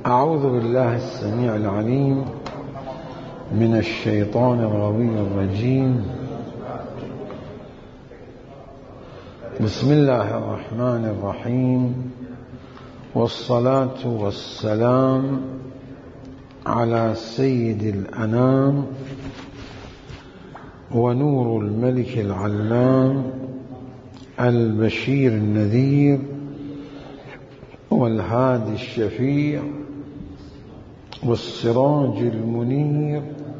أعوذ بالله السميع العليم من الشيطان الغوي الرجيم. بسم الله الرحمن الرحيم، والصلاة والسلام على سيد الأنام ونور الملك العلام البشير النذير والهادي الشفيع والسراج المنير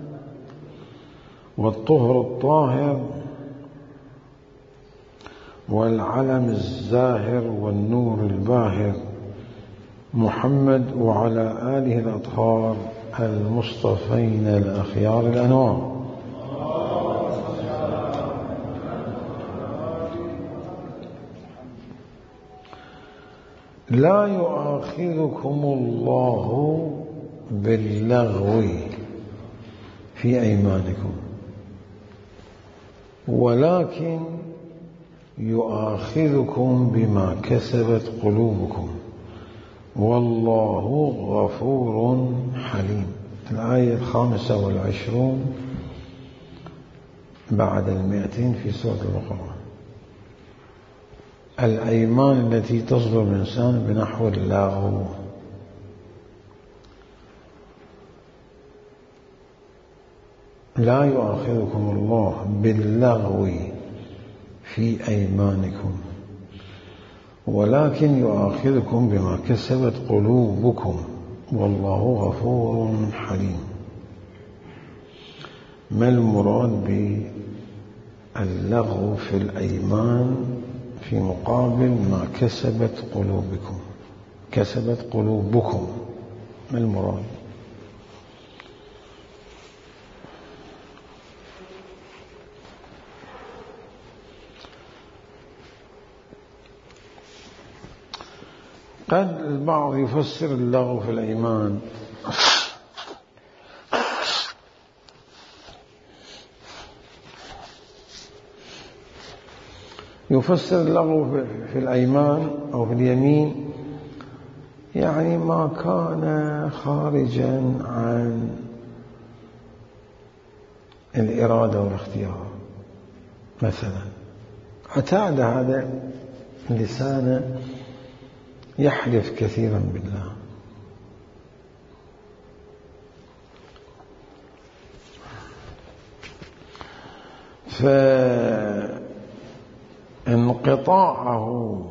والطهر الطاهر والعلم الزاهر والنور الباهر محمد وعلى آله الأطهار المصطفين الأخيار الأنوار. لا يؤاخذكم الله باللغو في أيمانكم ولكن يؤاخذكم بما كسبت قلوبكم والله غفور حليم. الآية 25 بعد 200 في سورة البقرة. الأيمان التي تصدر الإنسان بنحو اللغو. لا يؤاخذكم الله باللغو في أيمانكم ولكن يؤاخذكم بما كسبت قلوبكم والله غفور حليم. ما المراد باللغو في الأيمان في مقابل ما كسبت قلوبكم؟ كسبت قلوبكم ما المراد؟ قد البعض يفسر اللغو في الأيمان يفسر اللغو في الأيمان أو في اليمين يعني ما كان خارجا عن الإرادة والاختيار. مثلا اعتاد هذا لسانه يحلف كثيرا بالله، فانقطاعه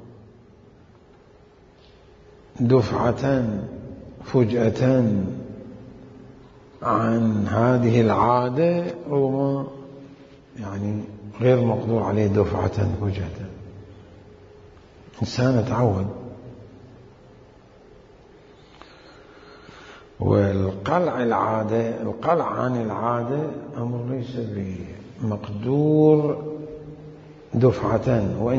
دفعة فجأة عن هذه العادة ربما يعني غير مقدور عليه دفعة فجأة. إنسان تعود، والقلع عن العادة أمر ليس بمقدور دفعة، وإن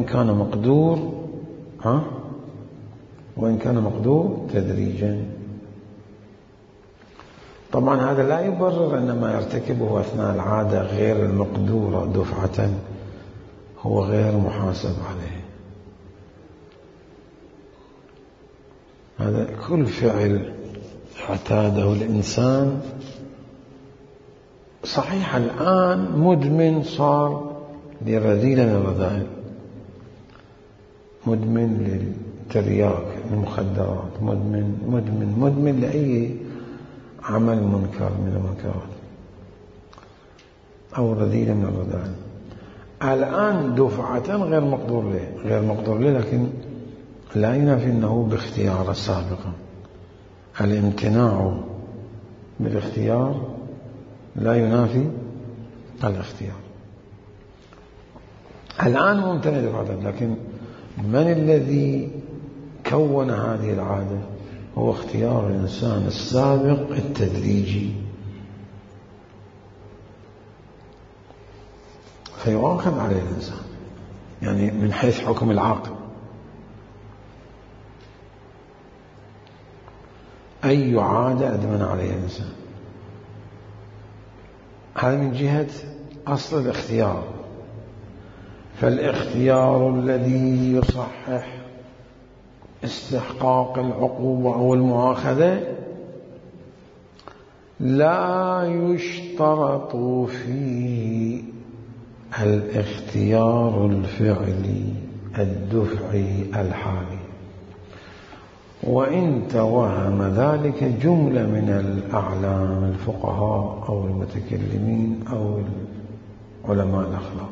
كان مقدور تدريجا. طبعا هذا لا يبرر أن ما يرتكبه أثناء العادة غير المقدورة دفعة هو غير محاسب عليه. هذا كل فعل اعتاده الإنسان صحيح الآن مدمن، صار لرذيل من الرذائل، مدمن للترياق، للمخدرات، مدمن لأي عمل منكر من المنكرات أو رذيل من الرذائل. الآن دفعة غير مقدور له، لكن لا ينافي أنه باختيار سابقا. الامتناع بالاختيار لا ينافي الاختيار. الآن ممتنع دفعة، لكن من الذي كون هذه العادة؟ هو اختيار الإنسان السابق التدريجي، فيؤاخذ عليه الإنسان يعني من حيث حكم العاقل. أي عادة أدمن عليها الإنسان، هذا من جهة أصل الاختيار. فالاختيار الذي يصحح استحقاق العقوبة أو المؤاخذة لا يشترط فيه الاختيار الفعلي الدفعي الحالي، وإن توهم ذلك جملة من الأعلام الفقهاء أو المتكلمين أو علماء الأخلاق،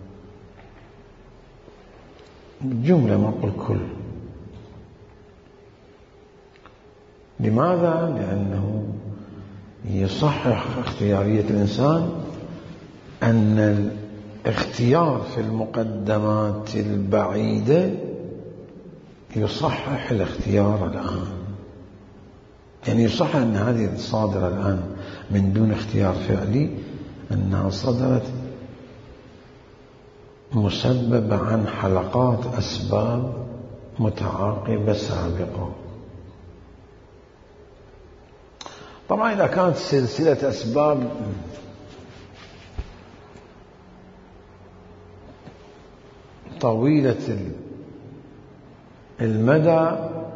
جملة ما أقول كل. لماذا؟ لأنه يصحح اختيارية الإنسان أن الاختيار في المقدمات البعيدة يصحح الاختيار الآن، يعني يصحح أن هذه الصادرة الآن من دون اختيار فعلي أنها صدرت مسببة عن حلقات أسباب متعاقبة سابقة. طبعا إذا كانت سلسلة أسباب طويلة المدى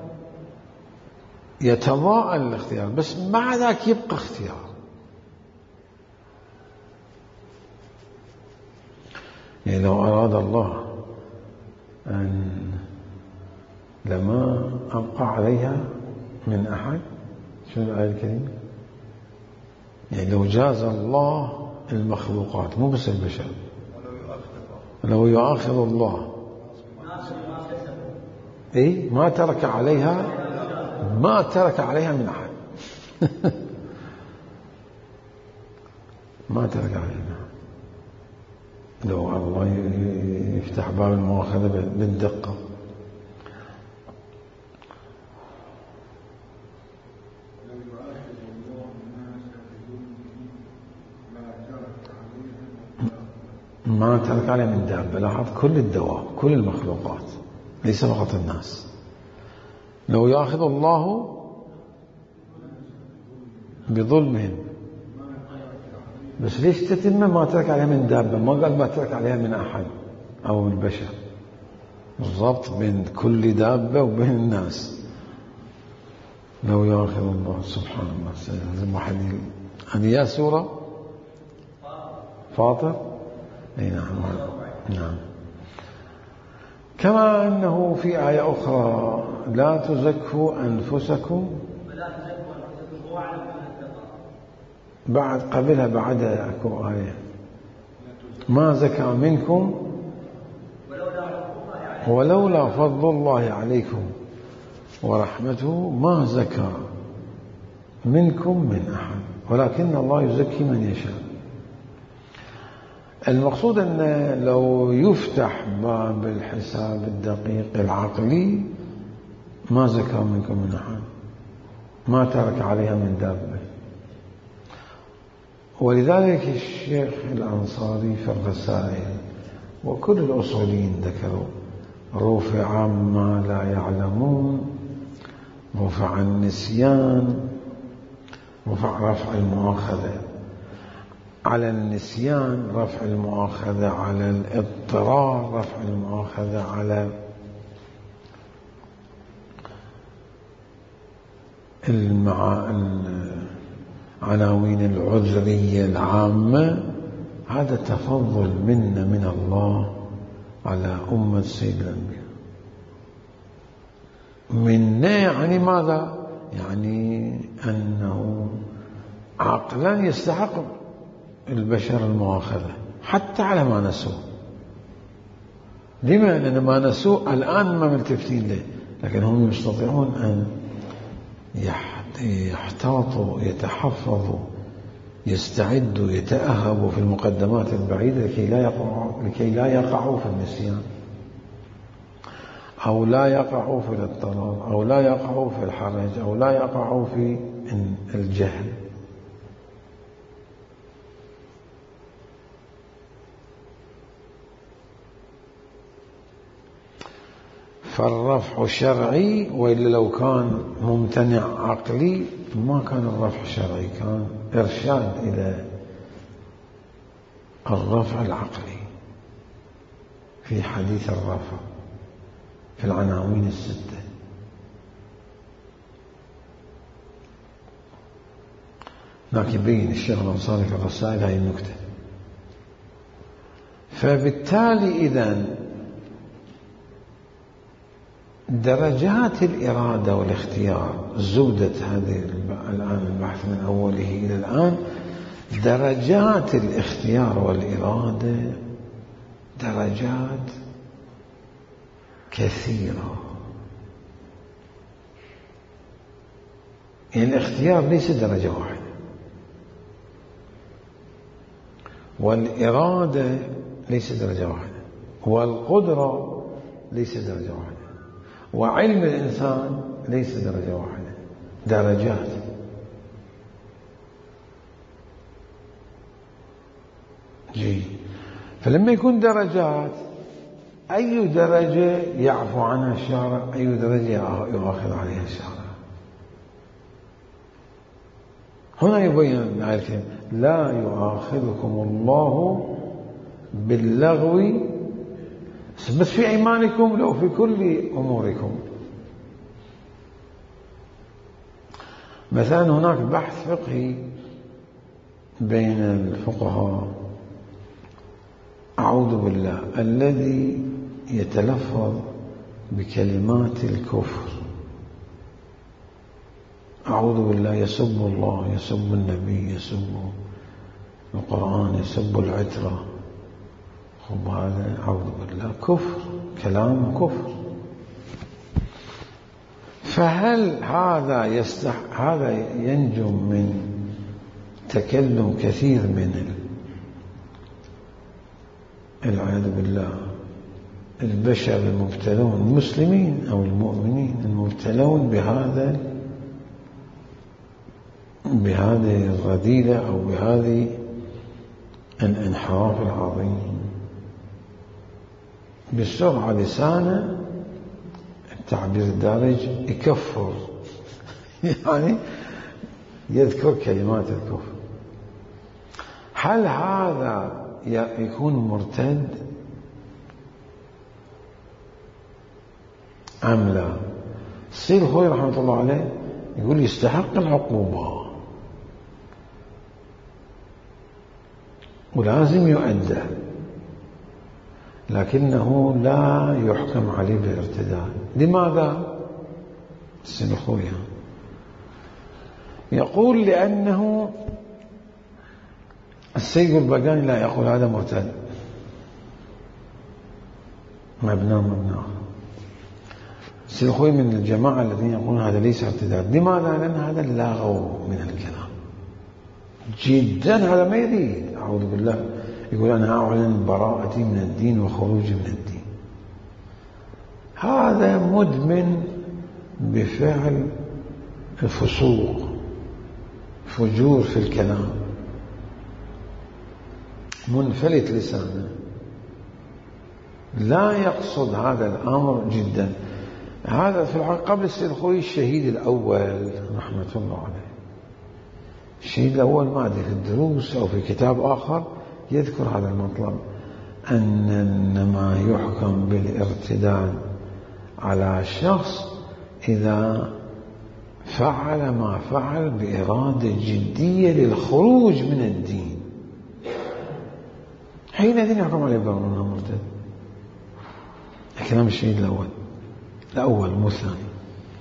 يتضاءل الاختيار، بس مع ذلك يبقى اختيار. يعني لو أراد الله أن لما أبقى عليها من أحد، شو الآية الكريمة؟ يعني لو جاز الله المخلوقات مو بس البشر، لو يؤاخذ الله ما ترك عليها من أحد ما ترك عليها من أحد. لو الله يفتح باب المؤاخذة بالدقة. ما ترك عليها من دابة. لاحظ كل الدواب كل المخلوقات ليس فقط الناس. لو يأخذ الله بظلمهم، بس ليش تتم ما ترك عليها من دابة؟ ما قال ما ترك عليها من أحد أو من البشر، بالضبط بين كل دابة وبين الناس. لو يأخذ الله سبحان الله هذه يا سورة فاطر. أي نعم. كما أنه في آية أخرى لا تزكوا أنفسكم، بعد قبلها بعدها أكو آية ما زكى منكم ولولا فضل الله عليكم ورحمته ما زكى منكم من أحد ولكن الله يزكي من يشاء. المقصود أن لو يفتح باب الحساب الدقيق العقلي ما زكى منكم من أحد، ما ترك عليها من دابة. ولذلك الشيخ الأنصاري في الرسائل وكل الأصوليين ذكروا رفع ما لا يعلمون، رفع النسيان، رفع المؤاخذة على النسيان، رفع المؤاخذة على الاضطرار، رفع المؤاخذة على العناوين العذرية العامة. هذا تفضل منا من الله على أمة سيد الأنبياء. منا يعني ماذا؟ يعني أنه عقلا يستحق البشر المؤاخذة حتى على ما نسوا. لما؟ لأن ما نسوا الآن ما ملتفتين له، لكن هم يستطيعون أن يحتاطوا، يتحفظوا، يستعدوا، يتأهبوا في المقدمات البعيدة لكي لا يقعوا في النسيان أو لا يقعوا في الاضطرار أو لا يقعوا في الحرج أو لا يقعوا في الجهل. فالرفع شرعي، وإلا لو كان ممتنع عقلي ما كان الرفع شرعي، كان إرشاد إلى الرفع العقلي في حديث الرفع في العناوين الستة. هناك يبين الشيخ الأنصاري في الرسائل هذه النكتة. فبالتالي إذن درجات الإرادة والاختيار زودت هذه الآن البحث من أوله إلى الآن. درجات الاختيار والإرادة درجات كثيرة. يعني الاختيار ليس درجة واحدة، والإرادة ليس درجة واحدة، والقدرة ليس درجة واحدة، وعلم الإنسان ليس درجة واحدة، درجات. جيد. فلما يكون درجات، أي درجة يعفو عنها الشارع، أي درجة يؤاخذ عليها الشارع. هنا يبين الآية الكريمة: لا يؤاخذكم الله باللغو بس في أيمانكم لو في كل أموركم. مثلا هناك بحث فقهي بين الفقهاء: أعوذ بالله الذي يتلفظ بكلمات الكفر، أعوذ بالله، يسب الله، يسب النبي، يسب القرآن، يسب العترة، هذا أعوذ بالله كفر، كلام كفر. فهل هذا ينجم من تكلم كثير من العياذ بالله البشر المبتلون، المسلمين أو المؤمنين المبتلون بهذه الرذيلة أو بهذه الانحراف العظيم؟ بسرعة لسانه التعبير الدارج يكفر يعني يذكر كلمات الكفر. هل هذا يكون مرتد أم لا؟ السيد الخوئي رحمة الله عليه يقول يستحق العقوبة ولازم يؤدى، لكنه لا يحكم عليه بالارتداد. لماذا؟ السيد الخوئي يقول لأنه السيد البقاني لا يقول هذا مرتد، مبناه. السيد الخوئي من الجماعة الذين يقولون هذا ليس ارتداد. لماذا؟ لأن هذا لغو من الكلام جدا، هذا ما يريد. أعوذ بالله يقول أنا أعلن براءتي من الدين وخروجي من الدين. هذا مدمن بفعل الفسوق، فجور في الكلام، منفلت لسانه، لا يقصد هذا الأمر جدا. هذا في الحقيقة قبل السيد الخوئي الشهيد الأول رحمة الله عليه، الشهيد الأول ما أدري في الدروس أو في كتاب آخر يذكر هذا المطلب، أنما يحكم بالارتداد على شخص إذا فعل ما فعل بإرادة جدية للخروج من الدين، حينئذ يحكم عليه بأنه مرتد. كلام الشهيد الأول مو الثاني.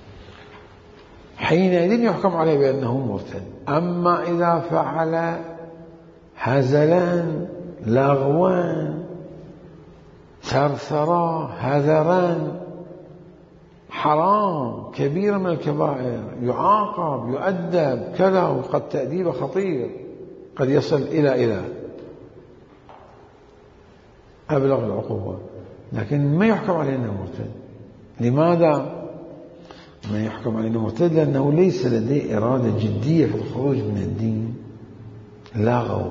حينئذ يحكم عليه بأنه مرتد. أما إذا فعل هزلا، لغوا، ثرثرا، هذرا، حرام، كبيرة من الكبائر، يعاقب، يؤدب كذا، وقد تأديب خطير قد يصل إلى أبلغ العقوبة، لكن ما يحكم عليه أنه مرتد. لماذا ما يحكم عليه أنه مرتد؟ لأنه ليس لديه إرادة جدية في الخروج من الدين، لغو.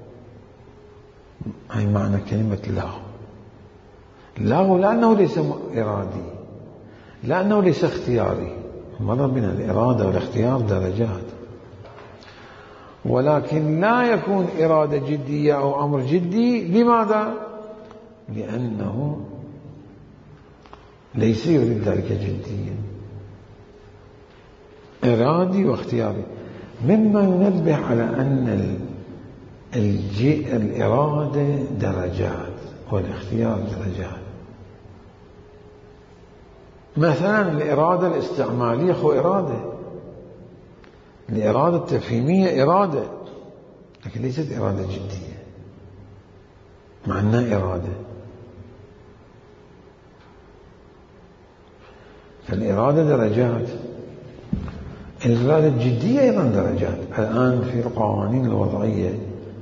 هاي معنى كلمة لغو، لأنه ليس إرادي، لأنه ليس اختياري. مر بنا الإرادة والاختيار درجات، ولكن لا يكون إرادة جدية أو أمر جدي. لماذا؟ لأنه ليس يريد ذلك جديا، إرادي واختياري. مما ينبه على أن الإرادة درجات والاختيار درجات. مثلا الإرادة الاستعمالية هو إرادة، الإرادة التفهيمية إرادة، لكن ليست إرادة جدية مع أنها إرادة. فالإرادة درجات، الإرادة الجدية أيضا درجات. الآن في القوانين الوضعية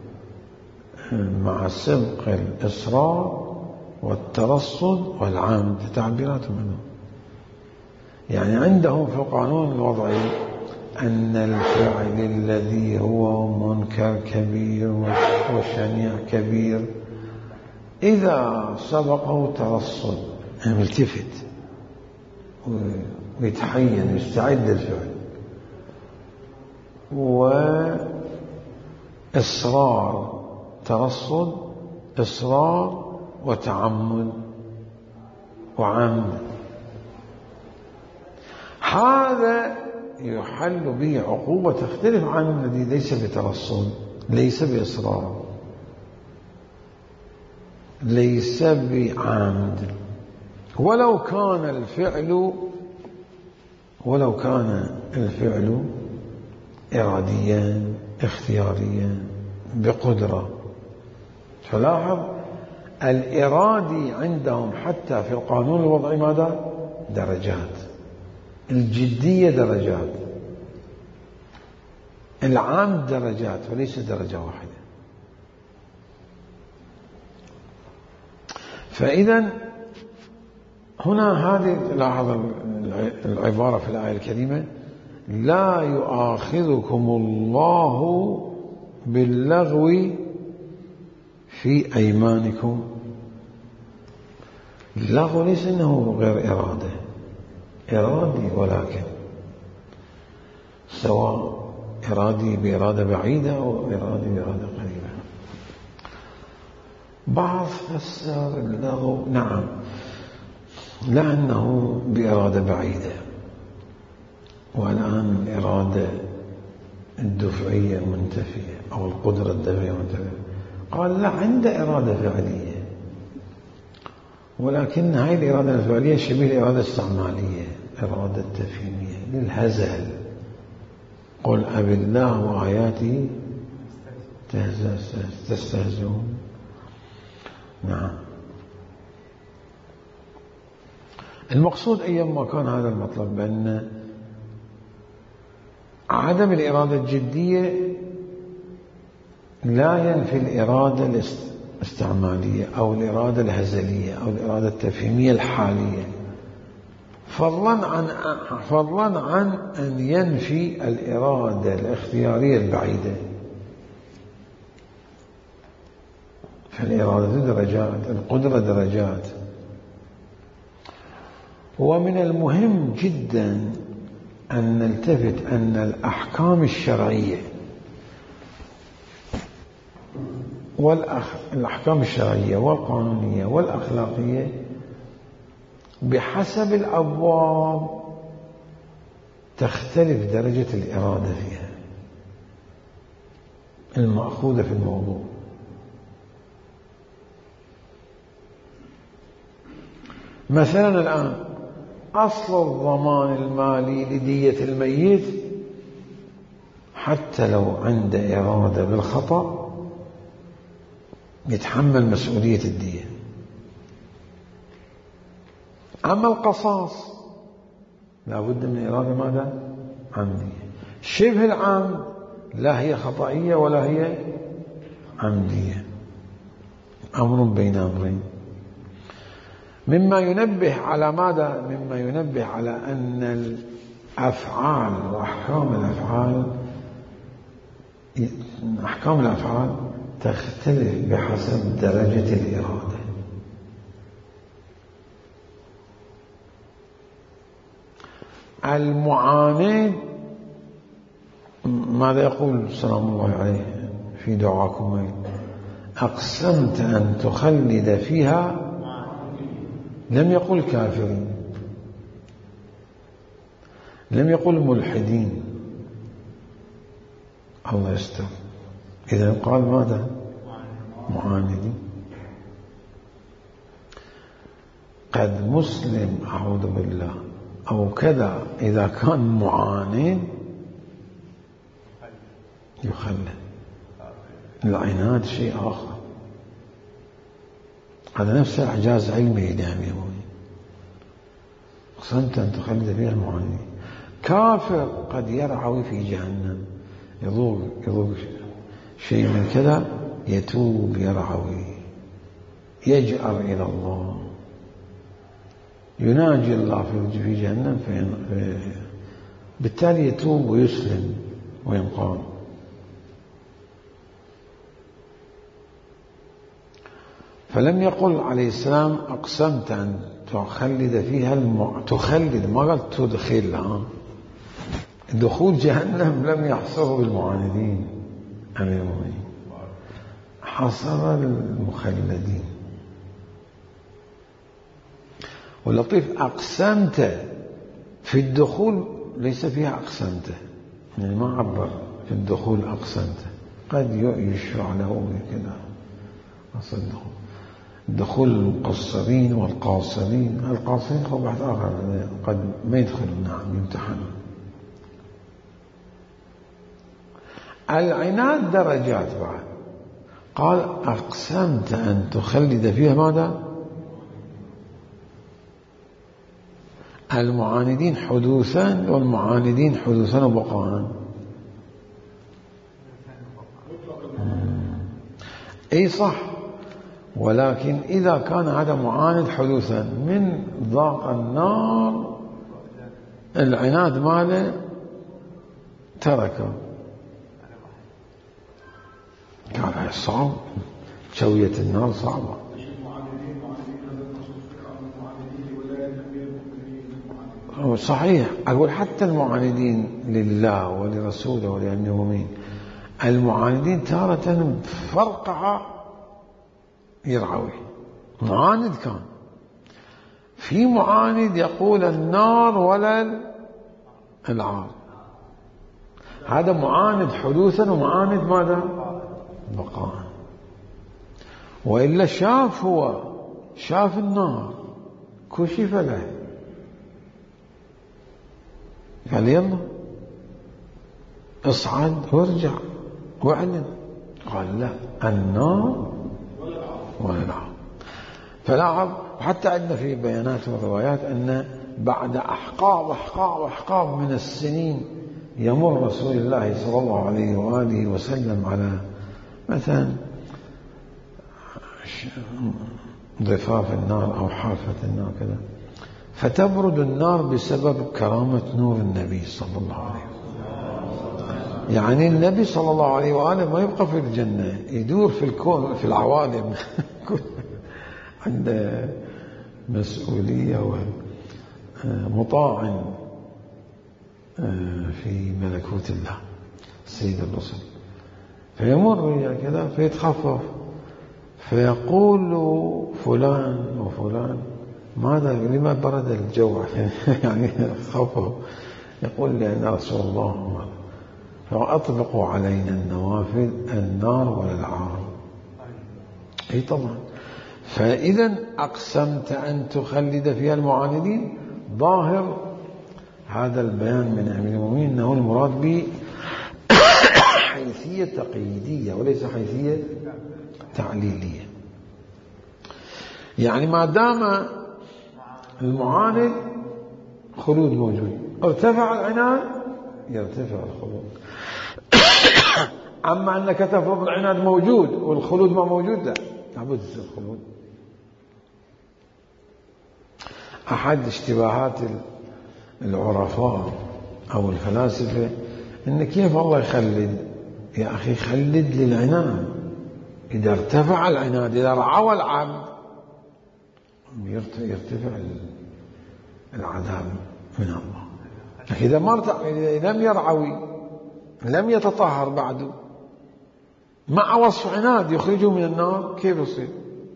مع سبق الإصرار والترصد والعمد تعبيرات منه، يعني عندهم في القانون الوضعي أن الفعل الذي هو منكر كبير وشنيع كبير إذا سبقه ترصد يلتفت ويتحين ويستعد للفعل، وإصرار ترصد إصرار وتعمد وعمد، هذا يحل به عقوبة تختلف عن الذي ليس بترصد، ليس بإصرار، ليس بعمد، ولو كان الفعل إراديا اختياريا بقدرة. فلاحظ الإرادي عندهم حتى في القانون الوضعي ماذا؟ درجات، الجدية درجات، العام درجات وليس درجة واحدة. فإذا هنا هذه لاحظ العبارة في الآية الكريمة: لا يؤاخذكم الله باللغو في أيمانكم. اللغو ليس أنه غير إرادة، إرادي، ولكن سواء إرادي بإرادة بعيدة أو إرادي بإرادة قريبة. بعض فسر اللغو نعم لأنه بإرادة بعيدة، والآن الإرادة الدفعية منتفية أو القدرة الدفعية منتفية. قال لا، عنده إرادة فعلية، ولكن هذه الإرادة الفعلية شبه الإرادة الاستعمالية، إرادة تفهيمية للهزل. قل أبي الله وآياته تستهزئون. نعم، المقصود أيما كان هذا المطلب بأن عدم الإرادة الجدية لا ينفي الإرادة الاستعمالية أو الإرادة الهزلية أو الإرادة التفهيمية الحالية، فضلا عن أن ينفي الإرادة الاختيارية البعيدة. فالإرادة درجات، القدرة درجات. ومن المهم جدا أن نلتفت أن الأحكام الشرعية الأحكام الشرعية والقانونية والأخلاقية بحسب الأبواب تختلف درجة الإرادة فيها المأخوذة في الموضوع. مثلا الآن أصل الضمان المالي لدية الميت حتى لو عنده إرادة بالخطأ يتحمل مسؤولية الدية. أما القصاص لا بد من إرادة ماذا؟ عمدية. شبه العمد لا هي خطأية ولا هي عمدية، أمر بين أمرين. مما ينبه على ماذا؟ مما ينبه على أن الأفعال وأحكام الأفعال تختلف بحسب درجة الإرادة. المعاند ماذا يقول سلام الله عليه في دعاكم؟ أقسمت أن تخلد فيها، لم يقل كافرين، لم يقل ملحدين، الله يستر. إذا قال ماذا؟ معاندين. قد مسلم أعوذ بالله أو كذا إذا كان معاند يخلد. العناد شيء آخر، هذا نفس إعجاز علمي دائما. أقسمت أن تخلد فيها المعاندين. كافر قد يرعوي في جهنم، يذوق شيء من كذا، يتوب يرعوي، يجأر إلى الله، يناجي الله في جهنم، بالتالي يتوب ويسلم وينقاد. فلم يقل عليه السلام أقسمت أن تخلد فيها تخلد، ما قال تدخلها. دخول جهنم لم يحصره بالمعاندين أمير المؤمنين، حصر المخلدين. واللطيف أقسمت في الدخول ليس فيها أقسمت، يعني ما عبر في الدخول أقسمت، قد يشرع له كذا أصدقه. دخول المقصرين والقاصرين، القاصرين هو بعد آخر قد ما يدخلون، نعم يمتحنون. العناد درجات بعد. قال أقسمت أن تخلد فيها ماذا؟ المعاندين حدوثا، والمعاندين حدوثا وبقاء. أي صح، ولكن إذا كان هذا معاند حدوثا من ضاق النار، العناد ماله تركه. كان صعب، شوية النار صعبة. صحيح، أقول حتى المعاندين لله ولرسوله وللمؤمنين، المعاندين تارة فرقع يرعوي. معاند كان في معاند يقول النار ولا العار، هذا معاند حدوثا ومعاند ماذا؟ بقاء. وإلا شاف النار كشف له، قال يلا اصعد وارجع واعلن. قال لا، النار ولا العار. فلاحظ، وحتى عندنا في بيانات وروايات أن بعد أحقاب من السنين يمر رسول الله صلى الله عليه وآله وسلم على مثلا ضفاف النار أو حافة النار كذا، فتبرد النار بسبب كرامة نور النبي صلى الله عليه وسلم. يعني النبي صلى الله عليه وآله ما يبقى في الجنة، يدور في الكون في العوالم عنده مسؤولية ومطاع في ملكوت الله سيد الرسل. فيمر كذا فيتخفف، فيقول فلان وفلان ماذا لما برد الجو يعني خفف. يقول لأن رسول الله فأطلقوا علينا النوافذ النار ولا العار. أي طبعا. فإذا أقسمت أن تخلد فيها المعاندين، ظاهر هذا البيان من أمير المؤمنين أنه المراد به حيثية تقييدية وليس حيثية تعليلية. يعني ما دام المعاند خلود موجود، ارتفع العناد يرتفع الخلود. أما أنك تفرض العناد موجود والخلود ما موجود، لا، لابد الخلود. أحد اشتباهات العرفاء أو الفلاسفة إن كيف الله يخلد؟ يا أخي خلد للعناد. إذا ارتفع العناد، إذا رعوى العبد يرتفع العذاب من الله. لكن إذا ما إذا لم يرعوي، لم يتطهر بعده، مع وصف عناد يخرجه من النار، كيف يصير؟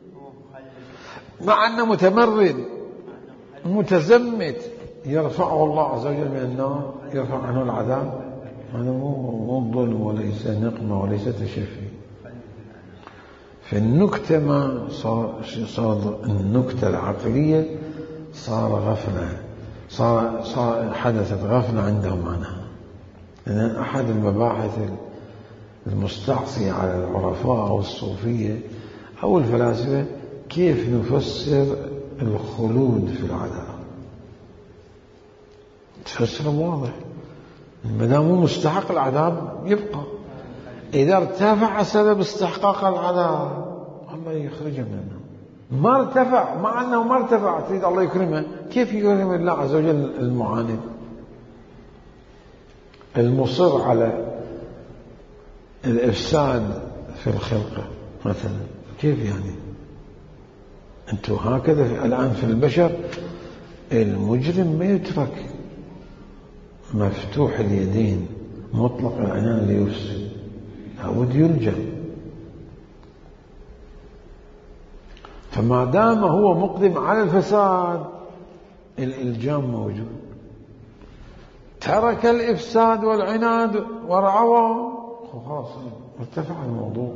مع أنه متمرد متزمت يرفعه الله عز وجل من النار، يرفع عنه العذاب. هذا مو ظلم وليس نقمة وليس تشفي. في النكتة ما صار النكتة العقلية صار غفلة، صار حدثت غفلة عندهم عنها. لأن أحد المباحث المستعصية على العرفاء أو الصوفية أو الفلاسفة كيف نفسر الخلود في العذاب. تفسر واضح، ما دام هو مستحق العذاب يبقى. إذا ارتفع سبب استحقاق العذاب الله يخرجه منه. ما ارتفع، مع أنه ما ارتفع تريد الله يكرمه، كيف يكرم الله عز وجل المعاند المصر على الإفساد في الخلقة مثلا؟ كيف يعني؟ أنتم هكذا الآن في البشر المجرم ما يترك مفتوح اليدين مطلق العنان ليفسد، لابد يلجم. فما دام هو مقدم على الفساد الإلجام موجود. ترك الإفساد والعناد والعوى خلاص ارتفع الموضوع.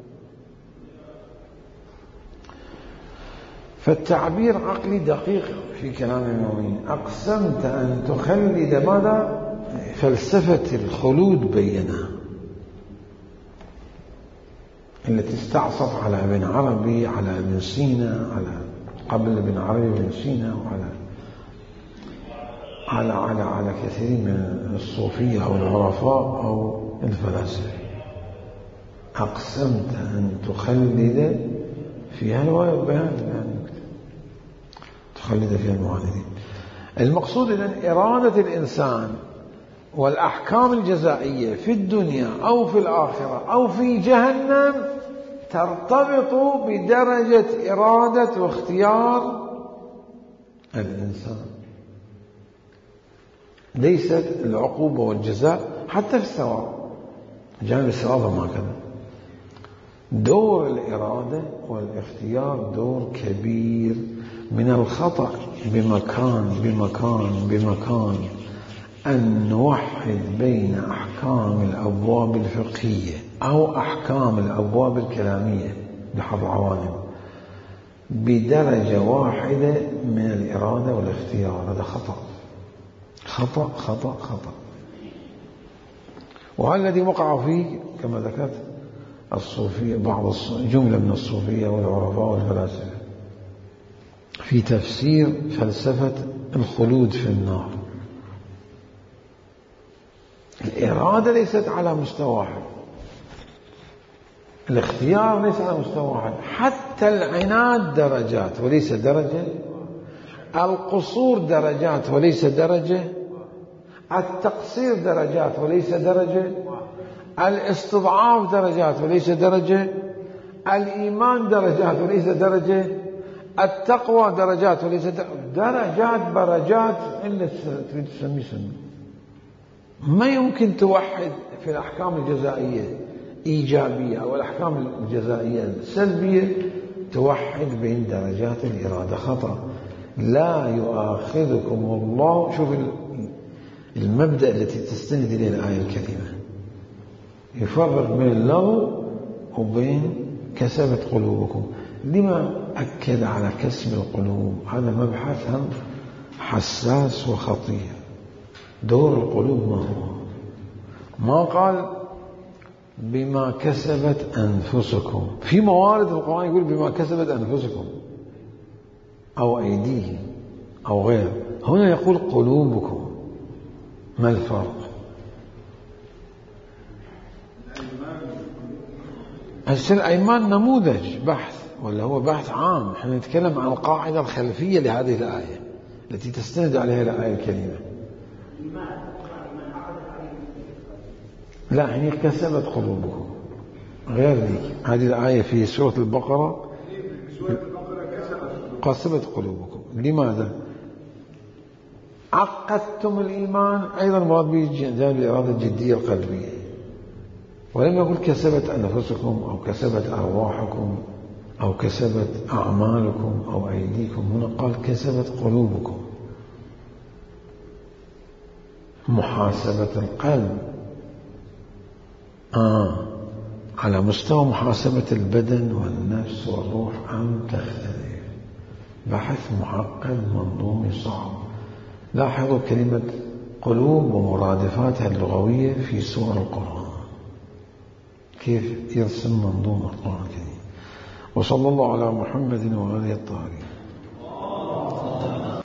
فالتعبير عقلي دقيق في كلام المؤمنين. أقسمت أن تخلد ماذا؟ فلسفة الخلود بينها التي استعصف على ابن عربي، على ابن سينا، على قبل ابن عربي ابن سينا، وعلى على كثير من الصوفية أو العرفاء أو الفلاسفة. أقسمت أن تخلد فيها البيان، تخلد فيها المعاندين. المقصود إذن إرادة الإنسان والأحكام الجزائية في الدنيا أو في الآخرة أو في جهنم ترتبط بدرجة إرادة واختيار الإنسان، ليست العقوبة والجزاء. حتى في الثواب، جانب الثواب هكذا. دور الإرادة والاختيار دور كبير. من الخطأ بمكان أن نوحد بين أحكام الأبواب الفقهية أو أحكام الأبواب الكلامية بحظ عوالم بدرجة واحدة من الإرادة والاختيار. هذا خطأ خطأ خطأ خطأ. وهذا الذي وقع فيه كما ذكرت الصوفية، بعض جملة من الصوفية والعرفاء والفلاسفة في تفسير فلسفة الخلود في النار. الإرادة ليست على مستوى واحد، الاختيار ليس على مستوى واحد، حتى العناد درجات وليس درجة، القصور درجات وليس درجة، التقصير درجات وليس درجة، الاستضعاف درجات وليس درجة، الإيمان درجات وليس درجة، التقوى درجات وليس درجات برجات. إلا تريد تسمي سنة. ما يمكن توحد في الأحكام الجزائية إيجابية أو الأحكام الجزائية سلبية توحد بين درجات الإرادة. خطأ. لا يؤاخذكم الله. شوف المبدأ التي تستند إليه الآية الكريمة، يفرق بين اللغو وبين كسبت قلوبكم. لما أكد على كسب القلوب؟ هذا مبحث هم حساس وخطير. دور القلوب ما هو؟ ما قال بما كسبت أنفسكم. في موارد القرآن يقول بما كسبت أنفسكم أو أيديهم أو غير. هنا يقول قلوبكم. ما الفرق؟ الأيمان نموذج بحث ولا هو بحث عام؟ احنا نتكلم عن القاعدة الخلفية لهذه الآية التي تستند عليها الآية الكريمة. لا، هي كسبت قلوبكم غير ذيك. هذه الآية في سورة البقرة كسبت قلوبكم. لماذا؟ عقدتم الإيمان. أيضا مراد به جانب الإرادة الجدية القلبية. ولم يقل كسبت أنفسكم أو كسبت أرواحكم أو كسبت أعمالكم أو أيديكم. هنا قال كسبت قلوبكم. محاسبة القلب على مستوى محاسبة البدن والنفس والروح أم تختلف. بحث معقد منظومي صعب. لاحظوا كلمة قلوب ومرادفاتها اللغوية في سور القرآن، كيف يرسم منظومة القرآن الكريم. وصلى الله على محمد وآله الطاهرين.